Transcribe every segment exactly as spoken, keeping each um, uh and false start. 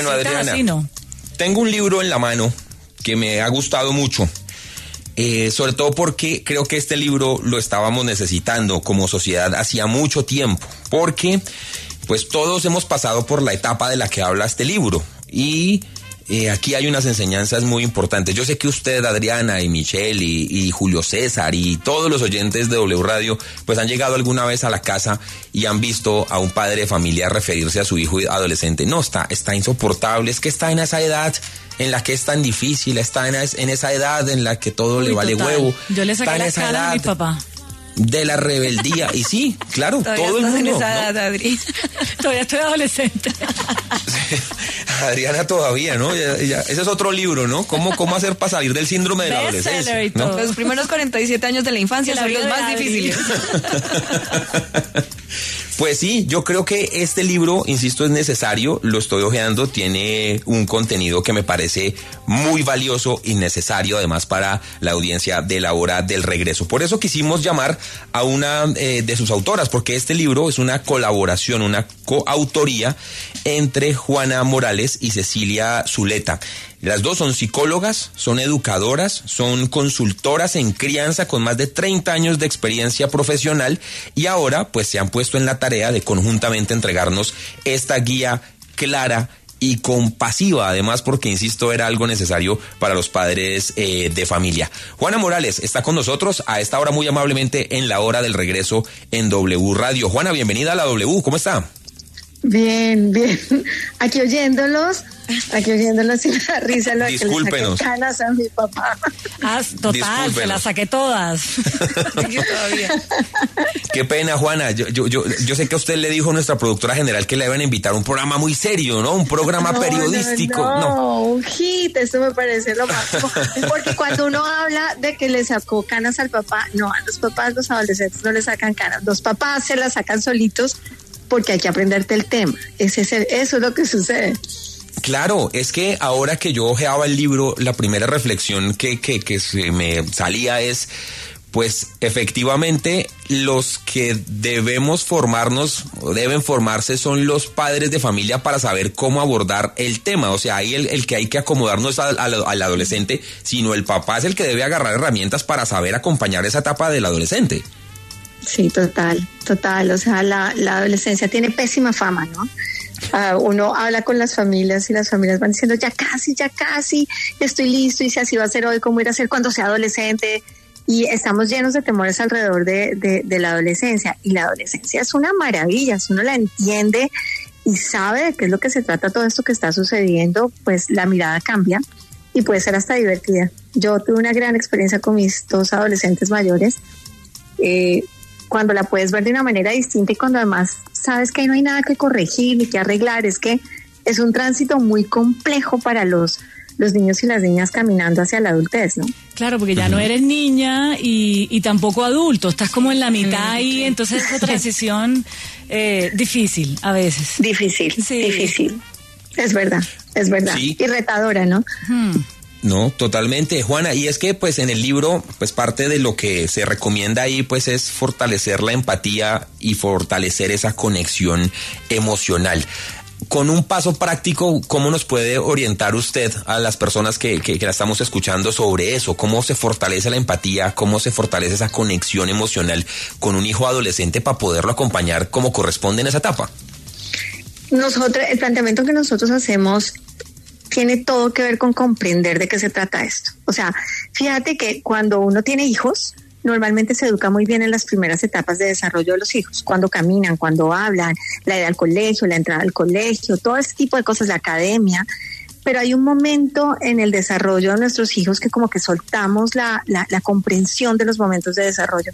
Bueno, Adriana, así, ¿no? Tengo un libro en la mano que me ha gustado mucho. Eh, sobre todo porque creo que este libro lo estábamos necesitando como sociedad hacía mucho tiempo, porque pues todos hemos pasado por la etapa de la que habla este libro y eh, aquí hay unas enseñanzas muy importantes. Yo sé que usted, Adriana y Michelle y, y Julio César y todos los oyentes de W Radio pues han llegado alguna vez a la casa y han visto a un padre de familia referirse a su hijo adolescente. No, está, está insoportable, es que está en esa edad en la que es tan difícil, está en, en esa edad en la que todo Uy, le vale total. huevo. Yo le saqué está en la esa cara edad a mi papá. De la rebeldía. Y sí, claro, todo el mundo. En esa edad, ¿no? Adri. Todavía estoy adolescente. Adriana todavía, ¿no? Ya, ya. Ese es otro libro, ¿no? ¿Cómo, cómo hacer para salir del síndrome de la adolescencia? ¿No? Los primeros cuarenta y siete años de la infancia son los más difíciles. Pues sí, yo creo que este libro, insisto, es necesario, lo estoy hojeando, tiene un contenido que me parece muy valioso y necesario además para la audiencia de la hora del regreso. Por eso quisimos llamar a una eh, de sus autoras, porque este libro es una colaboración, una coautoría entre Juana Morales y Cecilia Zuleta. Las dos son psicólogas, son educadoras, son consultoras en crianza con más de treinta años de experiencia profesional y ahora pues se han puesto en la tarea de conjuntamente entregarnos esta guía clara y compasiva, además porque, insisto, era algo necesario para los padres eh, de familia. Juana Morales está con nosotros a esta hora muy amablemente en la hora del regreso en W Radio. Juana, bienvenida a la W, ¿cómo está? Bien, bien. Aquí oyéndolos, aquí oyéndolos y la risa lo Discúlpenos. Que le saqué canas a mi papá. Ah, total, se las saqué todas. Todavía. Qué pena, Juana. Yo, yo, yo, yo sé que a usted le dijo a nuestra productora general que le iban a invitar a un programa muy serio, ¿no? Un programa no, periodístico. No, no, no, un hit, esto me parece lo máximo. Porque cuando uno habla de que le sacó canas al papá, no, a los papás, los adolescentes no le sacan canas. Los papás se las sacan solitos porque hay que aprenderte el tema. Ese es el, eso es lo que sucede. Claro, es que ahora que yo hojeaba el libro, la primera reflexión que, que, que se me salía es, pues efectivamente los que debemos formarnos, deben formarse son los padres de familia para saber cómo abordar el tema. O sea, ahí el, el que hay que acomodarnos al, al, al adolescente, sino el papá es el que debe agarrar herramientas para saber acompañar esa etapa del adolescente. Sí, total, total. O sea, la, la adolescencia tiene pésima fama, ¿no? Uh, uno habla con las familias y las familias van diciendo ya casi, ya casi, estoy listo y si así va a ser hoy, ¿cómo ir a ser cuando sea adolescente? Y estamos llenos de temores alrededor de, de, de la adolescencia. Y la adolescencia es una maravilla, si uno la entiende y sabe de qué es lo que se trata todo esto que está sucediendo, pues la mirada cambia y puede ser hasta divertida. Yo tuve una gran experiencia con mis dos adolescentes mayores, eh, cuando la puedes ver de una manera distinta y cuando además sabes que ahí no hay nada que corregir ni que arreglar, es que es un tránsito muy complejo para los, los niños y las niñas caminando hacia la adultez, ¿no? Claro, porque ya uh-huh. no eres niña y, y tampoco adulto, estás como en la mitad uh-huh. y entonces es otra transición eh, difícil a veces. Difícil, sí. difícil, es verdad, es verdad, sí. Y retadora, ¿no? Uh-huh. No, totalmente, Juana, y es que pues en el libro pues parte de lo que se recomienda ahí pues es fortalecer la empatía y fortalecer esa conexión emocional. Con un paso práctico, ¿cómo nos puede orientar usted a las personas que, que, que la estamos escuchando sobre eso? ¿Cómo se fortalece la empatía? ¿Cómo se fortalece esa conexión emocional con un hijo adolescente para poderlo acompañar como corresponde en esa etapa? Nosotros, el planteamiento que nosotros hacemos tiene todo que ver con comprender de qué se trata esto. O sea, fíjate que cuando uno tiene hijos, normalmente se educa muy bien en las primeras etapas de desarrollo de los hijos, cuando caminan, cuando hablan, la ida al colegio, la entrada al colegio, todo ese tipo de cosas, la academia. Pero hay un momento en el desarrollo de nuestros hijos que como que soltamos la, la, la comprensión de los momentos de desarrollo.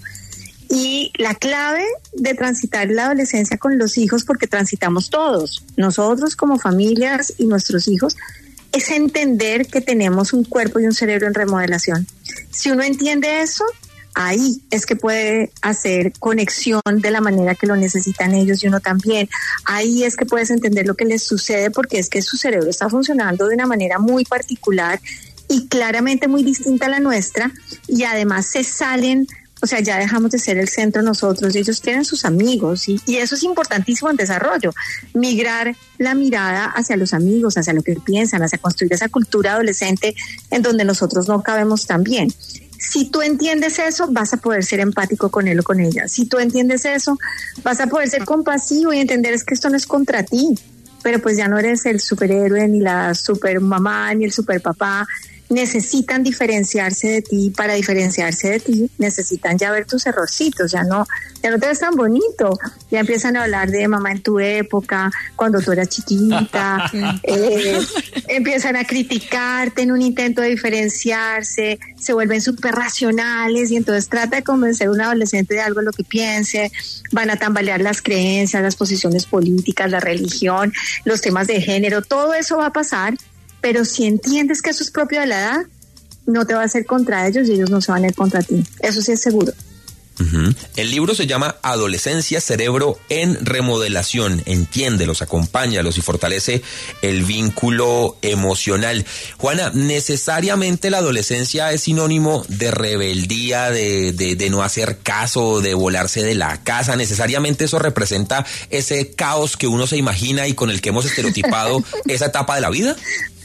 Y la clave de transitar la adolescencia con los hijos, porque transitamos todos, nosotros como familias y nuestros hijos, es entender que tenemos un cuerpo y un cerebro en remodelación. Si uno entiende eso, ahí es que puede hacer conexión de la manera que lo necesitan ellos y uno también. Ahí es que puedes entender lo que les sucede, porque es que su cerebro está funcionando de una manera muy particular y claramente muy distinta a la nuestra, y además se salen O sea, ya dejamos de ser el centro nosotros, ellos tienen sus amigos y, y eso es importantísimo en desarrollo. Migrar la mirada hacia los amigos, hacia lo que piensan, hacia construir esa cultura adolescente en donde nosotros no cabemos tan bien. Si tú entiendes eso, vas a poder ser empático con él o con ella. Si tú entiendes eso, vas a poder ser compasivo y entender es que esto no es contra ti, pero pues ya no eres el superhéroe, ni la supermamá, ni el superpapá. Necesitan diferenciarse de ti. Para diferenciarse de ti necesitan ya ver tus errorcitos, ya no, ya no te ves tan bonito, ya empiezan a hablar de mamá en tu época, cuando tú eras chiquita, eh, empiezan a criticarte en un intento de diferenciarse, se vuelven súper racionales y entonces trata de convencer a un adolescente de algo en lo que piense, van a tambalear las creencias, las posiciones políticas, la religión, los temas de género, todo eso va a pasar. Pero si entiendes que eso es propio de la edad, no te va a hacer contra ellos y ellos no se van a ir contra ti. Eso sí es seguro. Uh-huh. El libro se llama Adolescencia, Cerebro en Remodelación. Entiéndelos, acompáñalos y fortalece el vínculo emocional. Juana, ¿necesariamente la adolescencia es sinónimo de rebeldía, de, de, de no hacer caso, de volarse de la casa? ¿Necesariamente eso representa ese caos que uno se imagina y con el que hemos estereotipado esa etapa de la vida?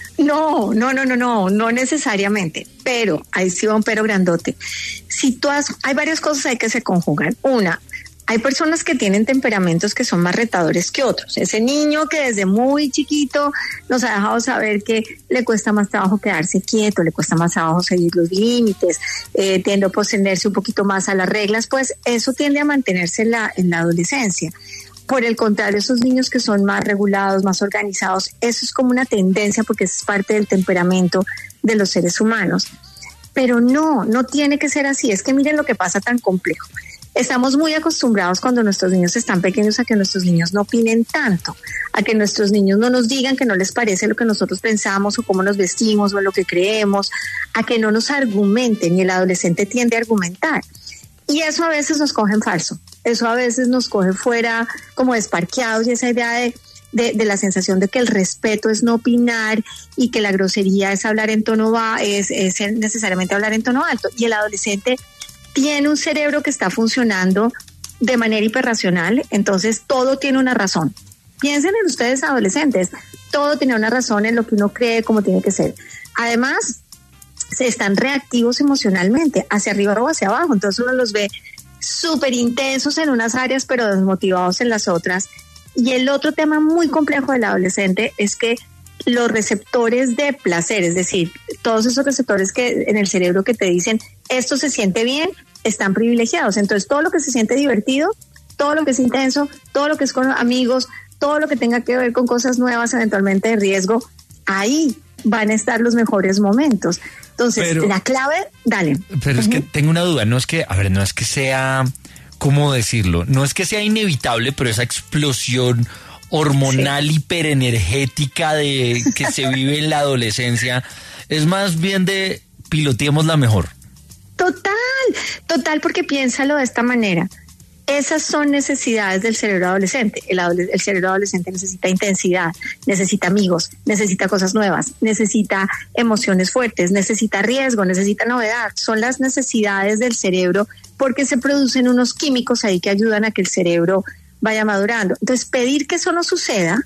No, no, no, no, no, no necesariamente, pero ahí sí va un pero grandote. Si tú has, hay varias cosas ahí que se conjugan. Una, hay personas que tienen temperamentos que son más retadores que otros. Ese niño que desde muy chiquito nos ha dejado saber que le cuesta más trabajo quedarse quieto, le cuesta más trabajo seguir los límites, eh, tiende a poseerse un poquito más a las reglas, pues eso tiende a mantenerse en la, en la adolescencia. Por el contrario, esos niños que son más regulados, más organizados, eso es como una tendencia porque es parte del temperamento de los seres humanos. Pero no, no tiene que ser así. Es que miren lo que pasa tan complejo. Estamos muy acostumbrados cuando nuestros niños están pequeños a que nuestros niños no opinen tanto, a que nuestros niños no nos digan que no les parece lo que nosotros pensamos o cómo nos vestimos o lo que creemos, a que no nos argumenten y el adolescente tiende a argumentar. Y eso a veces nos coge en falso. Eso a veces nos coge fuera como desparqueados y esa idea de, de, de la sensación de que el respeto es no opinar y que la grosería es hablar en tono bajo, es, es necesariamente hablar en tono alto. Y el adolescente tiene un cerebro que está funcionando de manera hiperracional, entonces todo tiene una razón. Piensen en ustedes adolescentes, todo tiene una razón en lo que uno cree como tiene que ser. Además, se están reactivos emocionalmente, hacia arriba o hacia abajo, entonces uno los ve súper intensos en unas áreas pero desmotivados en las otras. Y el otro tema muy complejo del adolescente es que los receptores de placer, es decir, todos esos receptores que en el cerebro que te dicen esto se siente bien, están privilegiados. Entonces todo lo que se siente divertido, todo lo que es intenso, todo lo que es con amigos, todo lo que tenga que ver con cosas nuevas eventualmente de riesgo, ahí van a estar los mejores momentos. Entonces, pero, la clave, dale. Pero uh-huh. es que tengo una duda, no es que, a ver, no es que sea, ¿cómo decirlo? No es que sea inevitable, pero esa explosión hormonal sí. hiperenergética de que se vive en la adolescencia es más bien de piloteémosla mejor. Total, total, porque piénsalo de esta manera. Esas son necesidades del cerebro adolescente. El, adole- el cerebro adolescente necesita intensidad, necesita amigos, necesita cosas nuevas, necesita emociones fuertes, necesita riesgo, necesita novedad. Son las necesidades del cerebro porque se producen unos químicos ahí que ayudan a que el cerebro vaya madurando. Entonces, pedir que eso no suceda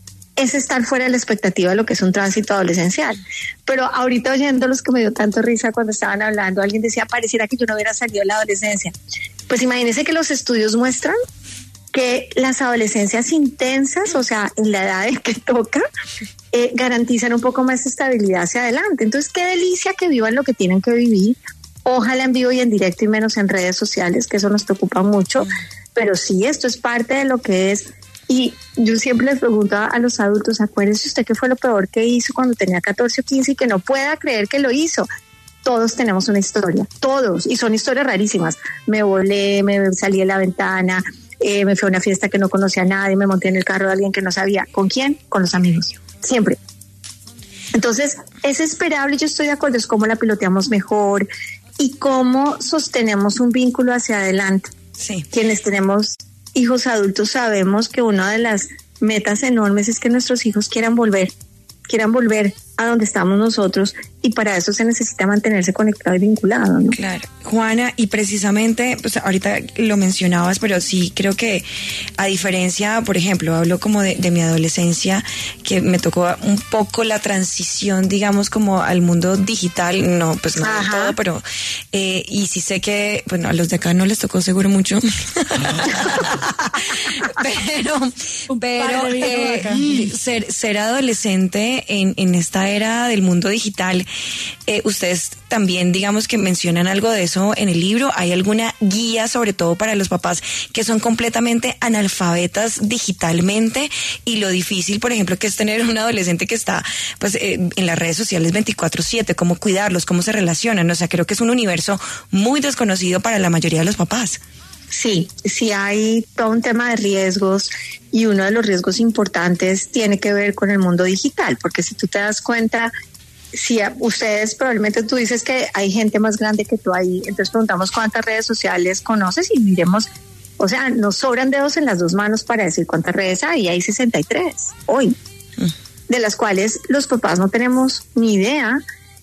es estar fuera de la expectativa de lo que es un tránsito adolescencial. Pero ahorita oyendo los que me dio tanto risa cuando estaban hablando, alguien decía, pareciera que yo no hubiera salido de la adolescencia. Pues imagínense que los estudios muestran que las adolescencias intensas, o sea, en la edad en que toca, eh, garantizan un poco más estabilidad hacia adelante. Entonces, qué delicia que vivan lo que tienen que vivir. Ojalá en vivo y en directo y menos en redes sociales, que eso nos preocupa mucho. Pero sí, esto es parte de lo que es. Y yo siempre les pregunto a los adultos, acuérdense usted qué fue lo peor que hizo cuando tenía catorce o quince y que no pueda creer que lo hizo. Todos tenemos una historia, todos, y son historias rarísimas. Me volé, me salí de la ventana, eh, me fui a una fiesta que no conocía a nadie, me monté en el carro de alguien que no sabía. ¿Con quién? Con los amigos, siempre. Entonces, es esperable, yo estoy de acuerdo, es cómo la piloteamos mejor y cómo sostenemos un vínculo hacia adelante. Sí. Quienes tenemos hijos adultos sabemos que una de las metas enormes es que nuestros hijos quieran volver, quieran volver a donde estamos nosotros y para eso se necesita mantenerse conectado y vinculado, ¿no? Claro. Juana, y precisamente, pues ahorita lo mencionabas, pero sí creo que a diferencia, por ejemplo, hablo como de, de mi adolescencia, que me tocó un poco la transición, digamos, como al mundo digital, no, pues no de todo, pero, eh, y sí sé que, bueno, a los de acá no les tocó seguro mucho, pero, pero eh, ser, ser adolescente en, en esta era del mundo digital, eh, ustedes también, digamos que mencionan algo de eso en el libro. ¿Hay alguna guía, sobre todo para los papás que son completamente analfabetas digitalmente, y lo difícil, por ejemplo, que es tener un adolescente que está pues eh, en las redes sociales veinticuatro siete, cómo cuidarlos, cómo se relacionan? O sea, creo que es un universo muy desconocido para la mayoría de los papás. Sí, sí hay todo un tema de riesgos, y uno de los riesgos importantes tiene que ver con el mundo digital, porque si tú te das cuenta, si a ustedes, probablemente tú dices que hay gente más grande que tú ahí, entonces preguntamos cuántas redes sociales conoces y miremos, o sea, nos sobran dedos en las dos manos para decir cuántas redes hay, hay sesenta y tres hoy, de las cuales los papás no tenemos ni idea,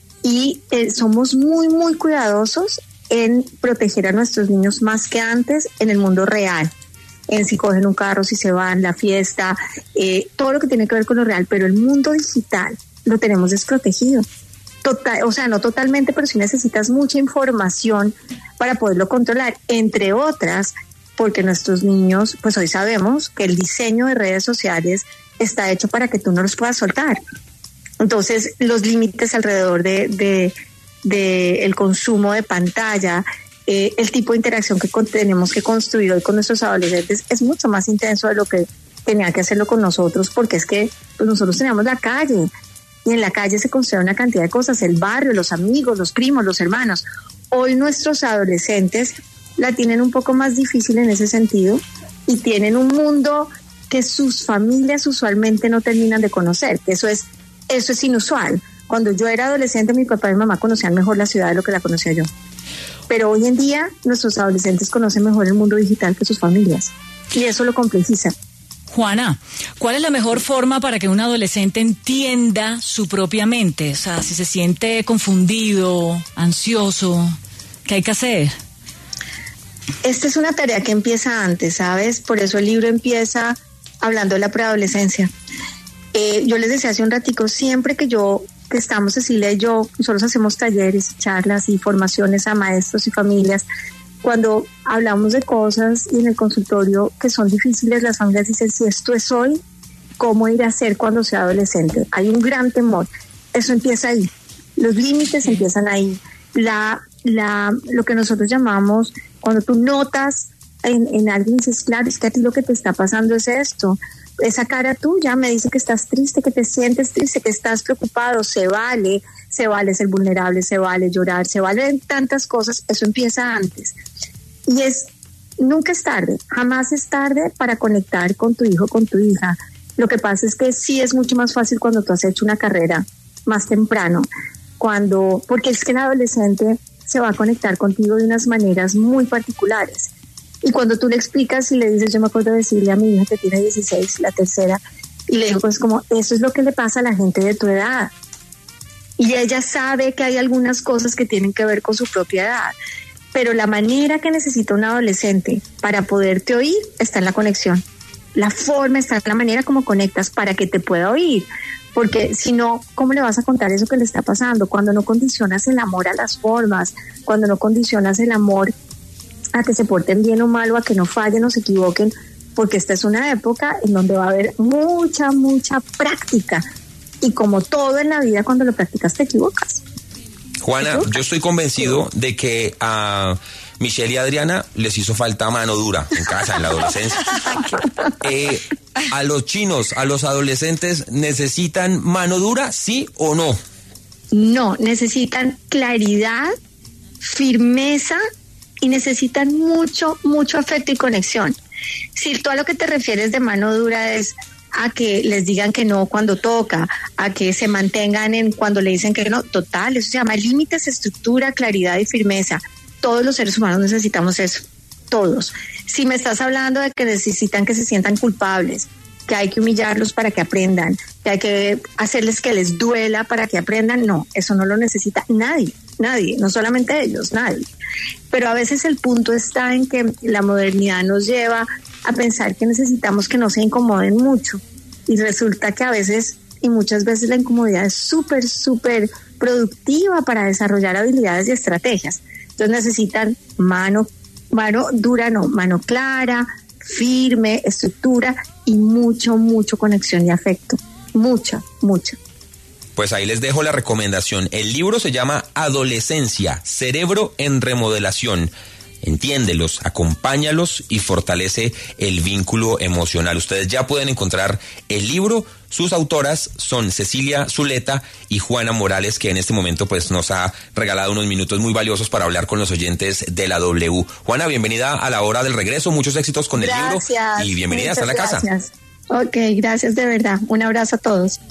y eh, somos muy, muy cuidadosos en proteger a nuestros niños más que antes en el mundo real, en si cogen un carro, si se van, la fiesta, eh, todo lo que tiene que ver con lo real, pero el mundo digital lo tenemos desprotegido. Total, o sea, no totalmente, pero sí necesitas mucha información para poderlo controlar, entre otras, porque nuestros niños, pues hoy sabemos que el diseño de redes sociales está hecho para que tú no los puedas soltar. Entonces, los límites alrededor de, de, de el consumo de pantalla, eh, el tipo de interacción que con, tenemos que construir hoy con nuestros adolescentes es mucho más intenso de lo que tenía que hacerlo con nosotros, porque es que pues nosotros teníamos la calle, y en la calle se construye una cantidad de cosas, el barrio, los amigos, los primos, los hermanos. Hoy nuestros adolescentes la tienen un poco más difícil en ese sentido, y tienen un mundo que sus familias usualmente no terminan de conocer, que eso es, eso es inusual. Cuando yo era adolescente, mi papá y mi mamá conocían mejor la ciudad de lo que la conocía yo. Pero hoy en día nuestros adolescentes conocen mejor el mundo digital que sus familias, y eso lo complejiza. Juana, ¿cuál es la mejor forma para que un adolescente entienda su propia mente? O sea, si se siente confundido, ansioso, ¿qué hay que hacer? Esta es una tarea que empieza antes, ¿sabes? Por eso el libro empieza hablando de la preadolescencia. Eh, yo les decía hace un ratico, siempre que yo, que estamos Cecilia y yo, nosotros hacemos talleres, charlas y formaciones a maestros y familias. Cuando hablamos de cosas y en el consultorio que son difíciles, las familias dicen, si esto es hoy, ¿cómo ir a ser cuando sea adolescente? Hay un gran temor. Eso empieza ahí. Los límites empiezan ahí. La, la, lo que nosotros llamamos, cuando tú notas en, en alguien, dices, claro, es que a ti lo que te está pasando es esto. Esa cara tuya me dice que estás triste, que te sientes triste, que estás preocupado. Se vale, se vale ser vulnerable, se vale llorar, se valen tantas cosas. Eso empieza antes. Y es, nunca es tarde, jamás es tarde para conectar con tu hijo, con tu hija. Lo que pasa es que sí es mucho más fácil cuando tú has hecho una carrera más temprano, cuando, porque es que el adolescente se va a conectar contigo de unas maneras muy particulares. Y cuando tú le explicas y le dices, yo me acuerdo de decirle a mi hija que tiene dieciséis, la tercera, y le digo cosas como, eso es lo que le pasa a la gente de tu edad. Y ella sabe que hay algunas cosas que tienen que ver con su propia edad, pero la manera que necesita un adolescente para poderte oír está en la conexión. La forma está en la manera como conectas para que te pueda oír, porque si no, ¿cómo le vas a contar eso que le está pasando? Cuando no condicionas el amor a las formas, cuando no condicionas el amor a que se porten bien o mal, o a que no fallen o se equivoquen, porque esta es una época en donde va a haber mucha, mucha práctica, y como todo en la vida, cuando lo practicas te equivocas. Juana, yo estoy convencido de que a Michelle y Adriana les hizo falta mano dura en casa, en la adolescencia. Eh, a los chinos, a los adolescentes, ¿necesitan mano dura, sí o no? No, necesitan claridad, firmeza, y necesitan mucho, mucho afecto y conexión. Si tú a lo que te refieres de mano dura es a que les digan que no cuando toca, a que se mantengan en cuando le dicen que no, total, eso se llama límites, estructura, claridad y firmeza. Todos los seres humanos necesitamos eso, todos. Si me estás hablando de que necesitan que se sientan culpables, que hay que humillarlos para que aprendan, que hay que hacerles que les duela para que aprendan. No, eso no lo necesita nadie, nadie, no solamente ellos, nadie. Pero a veces el punto está en que la modernidad nos lleva a pensar que necesitamos que no se incomoden mucho. Y resulta que a veces, y muchas veces, la incomodidad es súper, súper productiva para desarrollar habilidades y estrategias. Entonces necesitan mano, mano dura, no, mano clara, firme, estructura y mucho, mucho conexión y afecto. Mucha, mucha. Pues ahí les dejo la recomendación. El libro se llama Adolescencia, Cerebro en Remodelación. Entiéndelos, acompáñalos y fortalece el vínculo emocional. Ustedes ya pueden encontrar el libro. Sus autoras son Cecilia Zuleta y Juana Morales, que en este momento pues nos ha regalado unos minutos muy valiosos para hablar con los oyentes de la W. Juana, bienvenida a La Hora del Regreso. Muchos éxitos con el gracias, libro y bienvenida a la casa. Gracias. Ok, gracias de verdad. Un abrazo a todos.